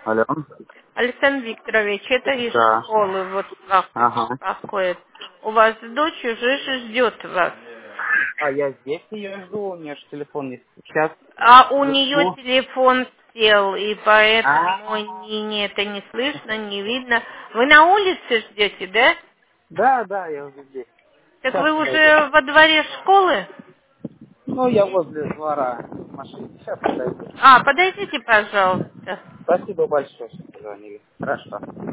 Алло. Александр Викторович, это из Да. школы, вот справку Ага. беспокоит. У вас дочь уже ждет вас. А я здесь ее жду, у нее же телефон есть. Сейчас А у нее вышло. телефон сел, и поэтому это не слышно, не видно. Вы на улице ждете, да? Да, да, я уже здесь. Так Сейчас вы подойду. уже во дворе школы? Ну, я возле двора машины. Сейчас подойду. А, подойдите, пожалуйста. Спасибо большое, что позвонили. Хорошо.